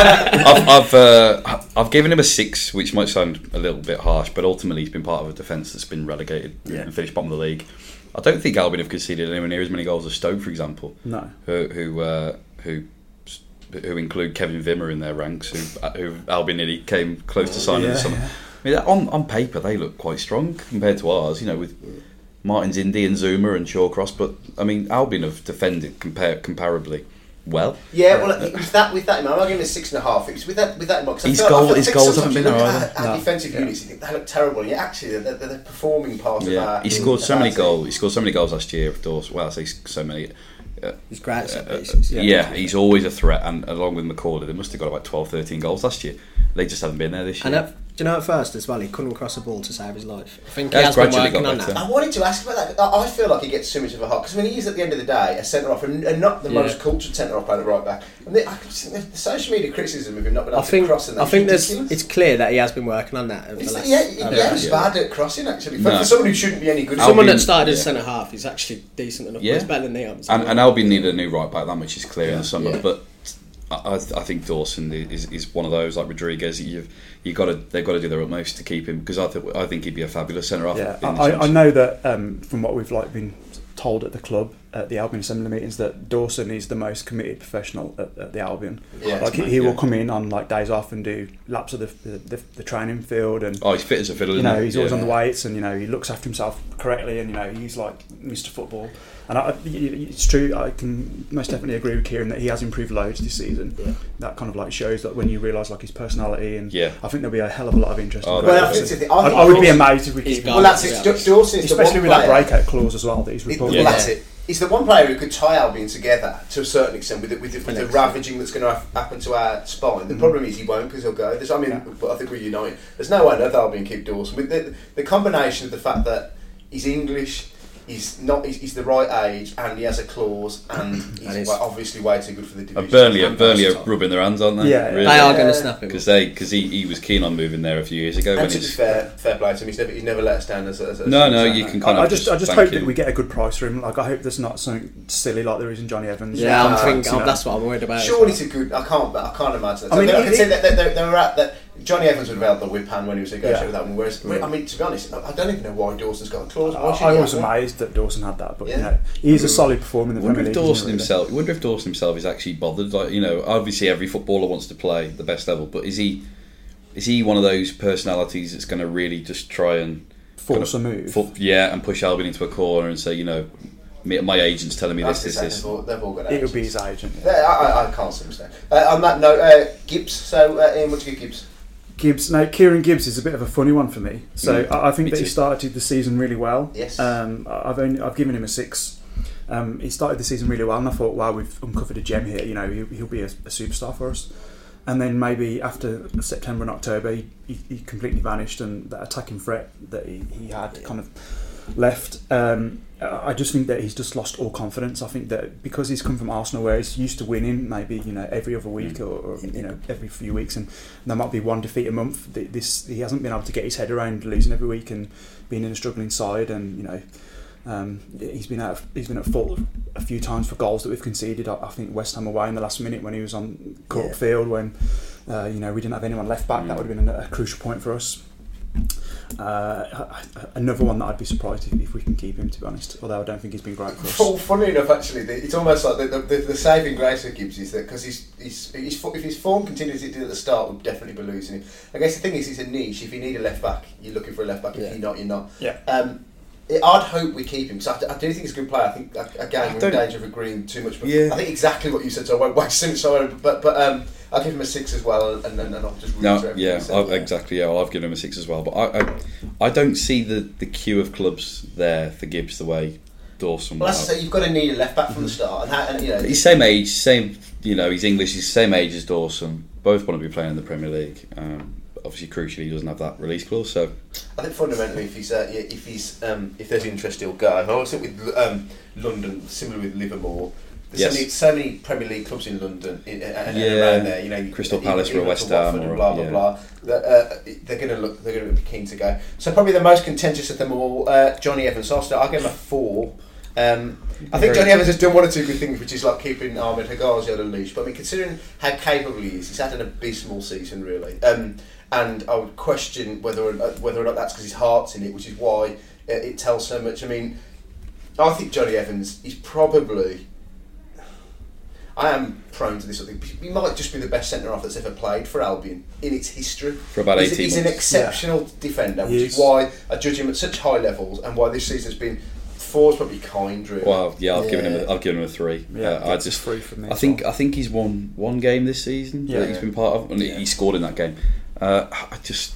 I've I've, uh, I've given him a six, which might sound a little bit harsh, but ultimately he's been part of a defence that's been relegated Yeah. and finished bottom of the league. I don't think Albion have conceded anywhere near as many goals as Stoke, for example. No. Who who uh, who who include Kevin Vimmer in their ranks, who, who Albion nearly came close to signing Yeah, this summer. yeah. I mean, on on paper they look quite strong compared to ours. You know, with Martins Indy and Zuma and Shawcross, but I mean Albion have defended compare comparably well. Yeah, well, it was that with that in mind. I'm not giving him a six and a half. It was with that with that in mind. 'cause I His felt- goal- I felt his like goals sometimes haven't you been look there at Our, our No. defensive Yeah. units, you think they look terrible. And yeah, actually, they're, they're, they're performing part of Yeah, that. he scored so many goals. He scored so many goals last year. Of course, well, I say so many. Uh, He's great at set uh, pieces. yeah, Yeah. he's always a threat, and along with McCauley, they must have got about twelve, thirteen goals last year. They just haven't been there this year. And at, do you know at first as well, he couldn't cross a ball to save his life. I think Yeah, he has been gradually working got on better. that. I wanted to ask about that. I I feel like he gets so much of a hot because when he is at the end of the day a centre off and, and not the Yeah. most cultured centre off player at right back. And the, I think the, the social media criticism of him not being I able think to cross and I that think is there's ridiculous. it's clear that he has been working on that over the It's- last. yeah, he- over yeah, the he's last- bad at crossing actually. For, No. for someone who shouldn't be any good. at Someone Albion- that started as yeah. centre half is actually decent enough. Yeah. It's better than Niam's. And, and Albion need a new right back, that much is clear in the summer. Yeah. But I, I think Dawson is, is one of those like Rodriguez. You've you got to they've got to do their utmost to keep him because I th- I think he'd be a fabulous centre half. Yeah, in the I, I Championship. know that um, from what we've like been told at the club at the Albion Assembly meetings that Dawson is the most committed professional at, at the Albion. Yeah. like he, he Yeah. will come in on like days off and do laps of the the, the, the training field, and Oh, he's fit as a fiddle. you isn't know he? he's always Yeah. on the weights, and you know he looks after himself correctly, and you know he's like Mister Football. And I, it's true, I can most definitely agree with Kieran that he has improved loads this season. Yeah. That kind of like shows that when you realise like his personality, and Yeah. I think there'll be a hell of a lot of interest. Oh, in Well, Dawson. that's it. I I, think I would be Dawson- amazed if we He's keep got- him. Well, that's it. Yeah. D- Dawson is the Especially one with that player- breakout clause as well that he's It- reported. well, Yeah. that's it. He's the one player who could tie Albion together to a certain extent with the, with the, with the Connects. ravaging that's going to happen to our spine. The Mhm. problem is he won't because he'll go. There's, I mean, Yeah. but I think we're united. There's no way on earth Albion keep Dawson. With the, the combination of the fact that he's English, he's not, he's, he's the right age, and he has a clause, and he's, And he's- well, obviously way too good for the division. And Burnley, And Burnley are versatile. rubbing their hands, aren't they? Yeah. Really? They are going Yeah. to snap him. Because they because he, he was keen on moving there a few years ago. And when to be he's, fair, fair play to him, he's never, he's never let us down as a. As a No, as a no, centre. you can kind I, of I just, I just thank hope him. that we get a good price for him. Like, I hope there's not something silly like there is in Johnny Evans. Yeah, I'm Uh, thinking you know. that's what I'm worried about. as Surely well. to good. I can't. I can't imagine. That. I I mean, mean, I it- can say that, that, that they were at that. Johnny Evans would have held the whip hand when he was negotiating Yeah. with that one. Whereas, Mm. I mean, to be honest, I don't even know why Dawson's got a clause. I, Why should I he was have one? amazed that Dawson had that, but Yeah. you know, he's a solid performer in the I wonder Premier if League. Dawson isn't he, really? himself. I wonder if Dawson himself is actually bothered. Like you know, obviously every footballer wants to play the best level, but is he? Is he one of those personalities that's going to really just try and Force a move. fo- yeah, and push Albion into a corner and say, you know, me, my agent's telling me That's this, the this, same. this. They've all, they've all got It would be agents. his agent. Yeah, I, I, I can't see mistake. Uh, on that note, uh, Gibbs. So, uh, Ian, what do you give Gibbs? Gibbs, no, Kieran Gibbs is a bit of a funny one for me. So Mm, I, I think me that he too. started the season really well. Yes. Um, I- I've only I've given him a six. Um, he started the season really well, and I thought, wow, we've uncovered a gem here. You know, he'll, he'll be a, a superstar for us. And then maybe after September and October, he, he, he completely vanished, and that attacking threat that he, he had kind of left. Um, I just think that he's just lost all confidence. I think that because he's come from Arsenal, where he's used to winning, maybe you know every other week or, or you know every few weeks, and there might be one defeat a month. th- This he hasn't been able to get his head around losing every week and being in a struggling side, and you know. Um, he's been out. Of, he's been at fault a few times for goals that we've conceded. I, I think West Ham away in the last minute when he was on Cork Yeah. Field when uh, you know we didn't have anyone left back. Mm. That would have been a, a crucial point for us. Uh, another one that I'd be surprised if, if we can keep him, to be honest. Although I don't think he's been great for us. Well, funny enough, actually, the, it's almost like the, the, the, the saving grace of Gibbs is that because he's, he's, he's, if his form continues as it did at the start, we'll definitely be losing him. I guess the thing is, it's a niche. If you need a left back, you're looking for a left back. If Yeah. you're not, you're not. Yeah. Um, it, I'd hope we keep him. So I, d- I do think he's a good player. I think uh, again I we're in don't- danger of agreeing too much. But Yeah. I think exactly what you said. So I won't waste too much time. But but um, I'll give him a six as well, and and, and I'll just No, reiterate yeah, everything you I, said. exactly. Yeah, well, I've given him a six as well. But I, I, I don't see the, the queue of clubs there for Gibbs the way Dawson. Well, that's to say, you've got to need a left back from the start, and, how, and you know, he's same age, same you know, he's English, he's same age as Dawson. Both want to be playing in the Premier League. Um, obviously, crucially, he doesn't have that release clause. So, I think fundamentally, if he's uh, if he's um, if there's interest, he'll go. I always think with um, London, similar with Liverpool. There's yes. so, many, so many Premier League clubs in London in, and, yeah. and around there. You know, Crystal even, Palace even or West Ham or blah blah yeah. blah. That, uh, they're going to look. They're going to be keen to go. So probably the most contentious of them all, uh, Johnny Evans. So I'll, start, I'll give him a four. Um, I think Johnny Evans has done one or two good things, which is like keeping Ahmed Higazi on a leash. But I mean, considering how capable he is, he's had an abysmal season, really. Um, and I would question whether or not, whether or not that's because his heart's in it, which is why it, it tells so much. I mean, I think Johnny Evans is probably. I am prone to this. I think he might just be the best centre half that's ever played for Albion in its history. For about he's, eighteen he's months. an exceptional yeah. defender, which he is. is why I judge him at such high levels, and why this season's been. Four's probably kind, really. Well, yeah, I've yeah. given him. A, I've given him a three. Yeah, uh, I just three from me. I think. I think he's won one game this season yeah, that he's yeah. been part of, and yeah. he scored in that game. Uh, I just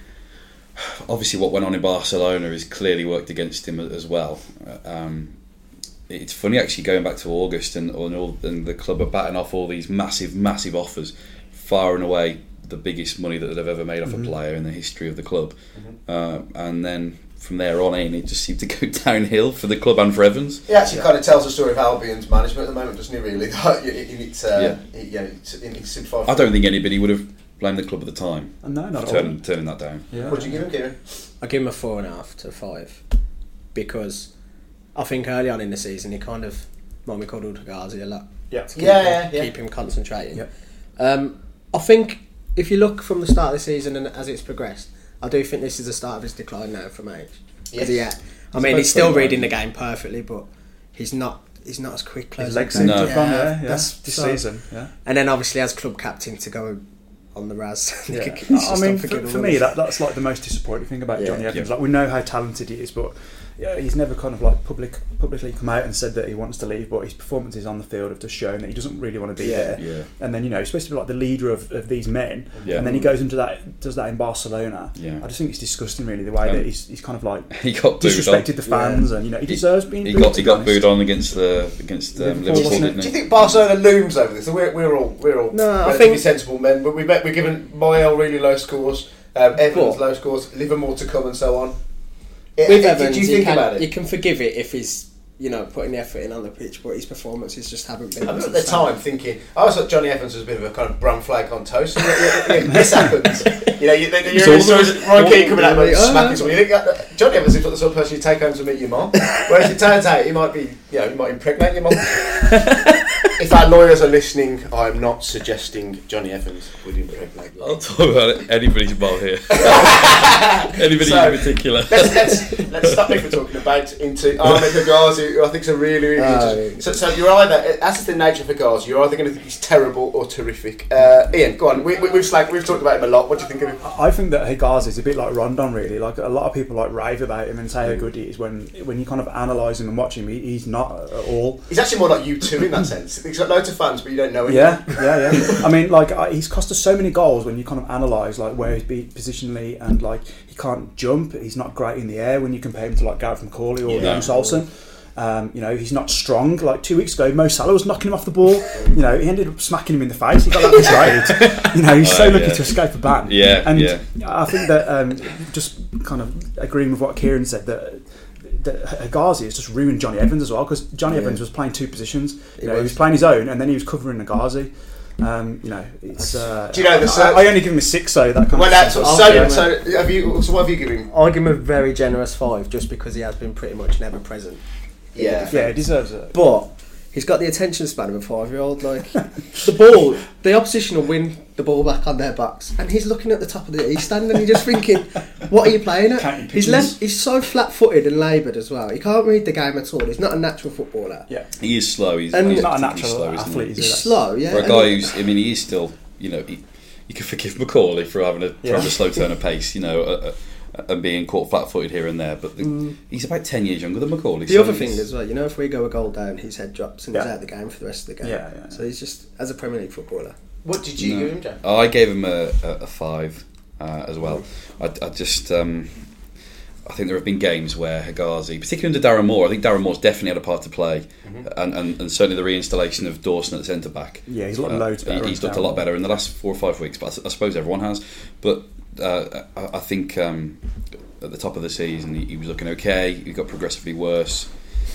obviously what went on in Barcelona has clearly worked against him as well. Um, it's funny actually going back to August and and, all, and the club are batting off all these massive, massive offers, far and away the biggest money that they've ever made off mm-hmm. a player in the history of the club, mm-hmm. uh, and then. From there on in, it just seemed to go downhill for the club and for Evans. It actually yeah. kind of tells the story of Albion's management at the moment, doesn't it? Really, in its, uh, yeah. yeah, in its I don't think anybody would have blamed the club at the time. No, not for at turning, all. turning that down. Yeah. What did you give him, Kieran? I give him a four and a half to five because I think early on in the season he kind of Mami coddled Higazi a lot. Yeah, to keep yeah, him, yeah, yeah. keep him concentrating. Yeah. Um, I think if you look from the start of the season and as it's progressed, I do think this is the start of his decline now from age. Yes. Yeah, I mean he's still reading the game perfectly, but he's not. He's not as quick. His as legs no. seem to have gone, yeah, yeah, yeah. That's this so, season. Yeah, and then obviously as club captain to go on the Raz. Yeah. it's I mean, just for, for me, that that's like the most disappointing thing about yeah. Johnny Evans. Yeah. Like we know how talented he is, but yeah, he's never kind of like public publicly come out and said that he wants to leave. But his performances on the field have just shown that he doesn't really want to be yeah. there. Yeah. And then you know he's supposed to be like the leader of, of these men, yeah. and then he goes into that does that in Barcelona. Yeah. I just think it's disgusting, really, the way um, that he's he's kind of like he got disrespected the fans, yeah. and you know he deserves being. He booed, got he got honest. booed on against the against um, Liverpool, Liverpool, wasn't it? didn't Do you he? think Barcelona looms over this? So we're we're all we're all No, I relatively think- sensible men, but we bet we're given Moyel really low scores, um, Evans But- low scores, Livermore to come, and so on. It, With it, Evans, do you you, think can, about it? you can forgive it if he's you know putting the effort in on the pitch, but his performances just haven't been. I was up at to the time standard. thinking, I always thought Johnny Evans was a bit of a kind of brown flag on toast. And, yeah, yeah, this happens. You know, you, you're in the stories, Ryan Keane coming out and Oh, smacking yeah. someone. You think that, Johnny Evans is the sort of person you take home to meet your mom. Whereas it turns out he might be, you know, he might impregnate your mom. If our lawyers are listening, I'm not suggesting Johnny Evans would impregnate you. I'll talk about it. Anybody's ball here. Anybody So, in particular. let's, let's, let's stop me from talking about into Ahmed Higazi, who I think is a really, really Oh, interesting. So, so you're either, as is the nature of Higazi, you're either going to think he's terrible or terrific. Uh, Ian, go on. We, we, we've like, we've talked about him a lot. What do you think of him? I think that Higazi is a bit like Rondon, really. Like a lot of people like rave about him and say how good he is. When when you kind of analyse him and watch him, he, he's not at all. He's actually more like you two in that sense. He's got loads of fans, but you don't know him. Yeah, yeah, yeah. I mean, like uh, he's cost us so many goals when you kind of analyse like where he's beat positionally, and like he can't jump. He's not great in the air when you compare him to like Gareth McCauley or Yeah. James Olsen. Um, you know, he's not strong. Like two weeks ago, Mo Salah was knocking him off the ball. You know, he ended up smacking him in the face. He got that decided. You know, he's so Oh, lucky yeah. to escape a ban. Yeah, and yeah. I think that um, just kind of agreeing with what Kieran said, that that Higazi has just ruined Johnny Evans as well, because Johnny Yeah. Evans was playing two positions. You He know, he was. was playing his own, and then he was covering Higazi. Um, you know, it's. Uh, Do you know the I, cert- I only give him a six, so that kind Well, of. that's so. I'll give So, him have you? So, what have you given him? I'll give him a very generous five, just because he has been pretty much never present. Yeah. Yeah, he deserves it. But he's got the attention span of a five-year-old. Like the ball, the opposition will win the ball back on their backs, and he's looking at the top of the east stand, and you're just thinking, "What are you playing at?" Counting He's pigeons. left. He's so flat-footed and laboured as well. He can't read the game at all. He's not a natural footballer. Yeah, He is slow. He's, And he's he's not a particularly natural slow, isn't he? athlete. Is he? He's That's- slow, yeah. For a and guy he- who's, I mean, he is still, you know, he, you can forgive McCauley for having a, Yeah. for having a slow turn of pace, you know, uh, uh, and being caught flat-footed here and there. But the, Mm. he's about ten years younger than McCauley. The so other he's- thing as well, you know, if we go a goal down, his head drops and he's Yeah. out of the game for the rest of the game. Yeah, yeah, So he's just, as a Premier League footballer. What did you No. give him, Jack? I gave him a, a, a five uh, as well. I, I just, um, I think there have been games where Hegazi, particularly under Darren Moore, I think Darren Moore's definitely had a part to play, mm-hmm. and, and, and certainly the reinstallation of Dawson at the centre back. Yeah, he's looked uh, loads better. He's looked a lot better in the last four or five weeks, but I, I suppose everyone has. But uh, I, I think um, at the top of the season he, he was looking okay. He got progressively worse.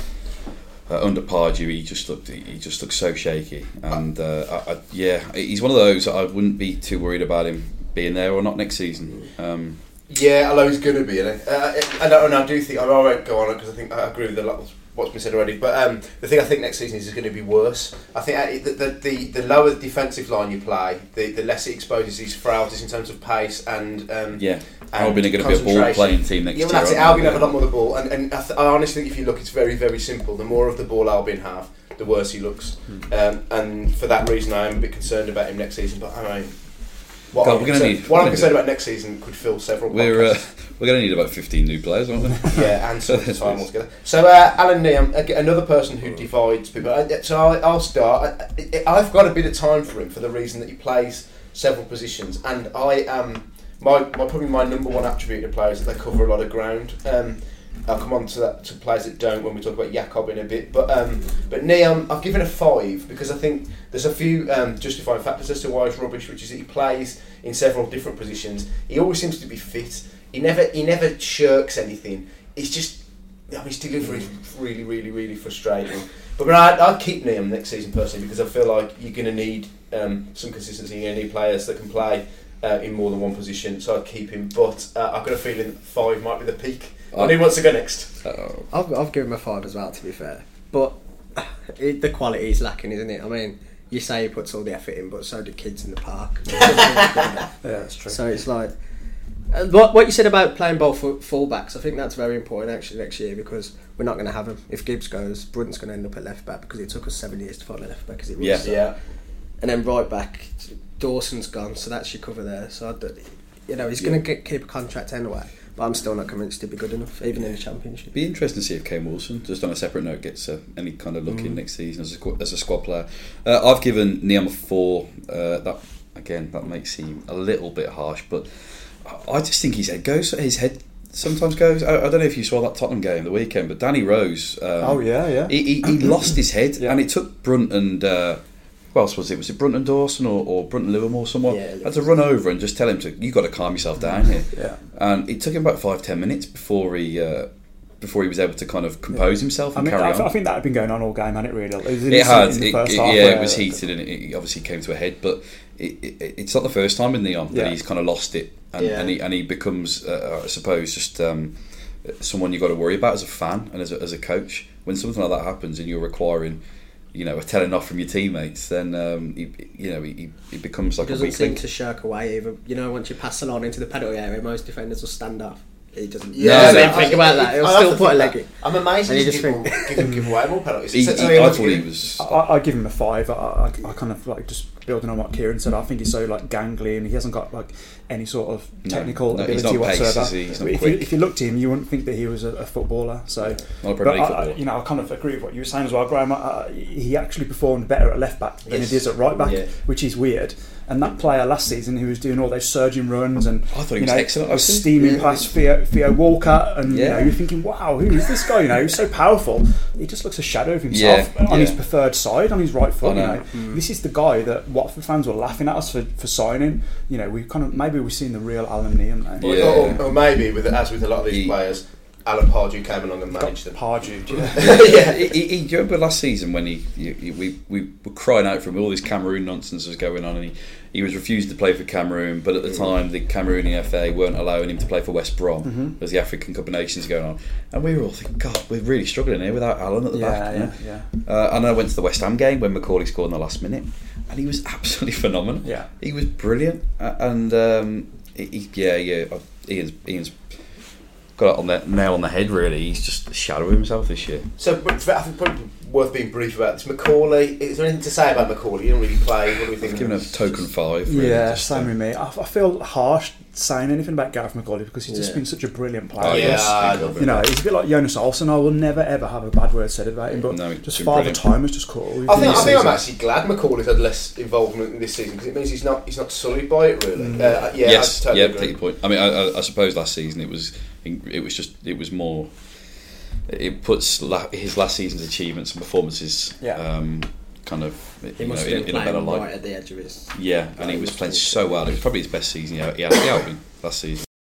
Uh, under Pardew, he just looked he just looked so shaky, and uh, I, I, yeah, he's one of those that I wouldn't be too worried about him being there or not next season. Um, Yeah, although he's going to be, isn't he? Uh, and, I, and I do think, I won't go on it because I think I agree with a lot of what's been said already, but um, the thing I think next season is going to be worse. I think uh, the, the, the lower the defensive line you play, the, the less it exposes these frailties in terms of pace and um, yeah. Albion are going to be a ball playing team next yeah, well, year. That's it. Albion have a lot more of the ball, and, and I, th- I honestly think if you look, it's very, very simple. The more of the ball Albion have, the worse he looks. Hmm. Um, and for that reason, I am a bit concerned about him next season, but I mean, What, God, I'm, we're gonna concerned, need, what I'm concerned about next season could fill several we're, uh, podcasts. We're going to need about fifteen new players, aren't we? Yeah, and some time altogether. So, uh, Alan Neam, another person who divides people. So, I'll, I'll start. I, I've got a bit of time for him for the reason that he plays several positions, and I am my, my probably my number one attribute in players is that they cover a lot of ground. Um, I'll come on to that to players that don't when we talk about Jakob in a bit. But um, but Neam, I've given a five because I think there's a few um, justifying factors as to why he's rubbish, which is that he plays in several different positions. He always seems to be fit. He never he never shirks anything. He's just I mean, his delivery is really really really frustrating. But, but I, I'd keep Neam next season personally because I feel like you're going to need um, some consistency. You're going to need players that can play uh, in more than one position. So I'd keep him. But uh, I've got a feeling that five might be the peak. And who wants to go next? Uh-oh. I've, I've given him a five as well, to be fair. But it, the quality is lacking, isn't it? I mean, you say he puts all the effort in, but so do kids in the park. Yeah, that's true. So it's like... Uh, what, what you said about playing both full-backs, I think that's very important actually next year because we're not going to have him. If Gibbs goes, Brunt's going to end up at left-back because it took us seven years to find a left-back as it was. Yeah. So. yeah. And then right-back, Dawson's gone, so that's your cover there. So, I, you know, he's going to keep a contract anyway. But I'm still not convinced he'd be good enough, even in the Championship. Be interesting to see if Kane Wilson, just on a separate note, gets uh, any kind of look mm. in next season as a squad, as a squad player. Uh, I've given Neam a four. Uh, that again, that may seem a little bit harsh, but I just think his head goes. His head sometimes goes. I, I don't know if you saw that Tottenham game the weekend, but Danny Rose. Um, oh yeah, yeah. He, he, he lost his head, yeah. and it took Brunt and. Uh, Who else was it? Was it Brunt and Dawson or, or Brunt and Livermore? Someone yeah, had to run over and just tell him to. You got to calm yourself down here. Yeah. And it took him about five ten minutes before he uh, before he was able to kind of compose yeah. himself and I mean, carry I, on. I think that had been going on all game, hadn't it? Really, it, was in it the, had. In the it, first it, half yeah, where, it was heated and it, it obviously came to a head. But it, it, it's not the first time in Neon that yeah. he's kind of lost it, and, yeah. and he and he becomes, uh, I suppose, just um, someone you got to worry about as a fan and as a, as a coach. When something like that happens and you're requiring. You know, a telling off from your teammates, then um, he, you know he, he becomes like he a doesn't weak seem link. to shirk away either. You know, once you pass the line into the penalty area, most defenders will stand off. He doesn't. Yeah, Yeah, I, think I, about I, that. He'll I still put a leg that. in. I'm amazed And he you just just give, think- give, him, give away more penalties. He, So- so he, I wants thought to he give- was. I, I give him a five. I, I, I kind of like just building on what Kieran said. I think he's so like gangly and he hasn't got like any sort of technical no, he's ability not pace, whatsoever. is he? He's not if, quick. you, if you looked at him, you wouldn't think that he was a, a footballer. So, Not a but Premier League I, I, footballer. you know, I kind of agree with what you were saying as well, Graham. I, he actually performed better at left back than Yes. he did at right back, Yeah. which is weird. And that player last season who was doing all those surging runs and I thought he you was know, excellent. I was was steaming yeah. past Theo, Theo Walcott, and you Yeah. know, you're thinking, wow, who is this guy? You know, he's so powerful. He just looks a shadow of himself Yeah, on his yeah. preferred side, on his right foot. I You know. know, mm. this is the guy that Watford fans were laughing at us for, for signing. You know, we kind of maybe we've seen the real Alan Neam now. Or, Yeah. or, or maybe, with as with a lot of these He- players, Alan Pardew came along and managed them. Pardew, yeah. yeah, he, he, he, do you remember last season when he, he, he we, we were crying out for him, all this Cameroon nonsense was going on, and he, he was refused to play for Cameroon, but at the time the Cameroonian F A weren't allowing him to play for West Brom Mm-hmm. as the African Cup of Nations going on, and we were all thinking, God, we're really struggling here without Alan at the Yeah, back. you know? yeah, yeah. Uh, and I went to the West Ham game when Macaulay scored in the last minute, and he was absolutely phenomenal. Yeah. He was brilliant, uh, and um, he, he, yeah, yeah, uh, Ian's, Ian's got it on the nail on the head. Really, he's just a shadow of himself this year. So, but I think probably worth being brief about this. Macaulay, is there anything to say about Macaulay? He didn't really play. What do we think? Given a token five. Really, Yeah, just, same uh, with me. I, I feel harsh saying anything about Gareth McAuley because he's just Yeah. been such a brilliant player. Oh, Yeah, yes, I big love up, You know, he's a bit like Jonas Olsson. I will never ever have a bad word said about him, but No, he's just been Father brilliant. Time has just caught all. I think, I this think I'm season. actually glad McCauley's had less involvement in this season because it means he's not he's not sullied by it really. Mm. Uh, yeah, yes, I totally yeah, agree. take your point. I mean, I, I, I suppose last season it was it was just it was more. It puts la- his last season's achievements and performances, Yeah. um, kind of He you know, must in, have been in a better playing light. right at the edge of his. Yeah, and he was playing so well. It was probably his best season. Yeah, he had, he had been last season.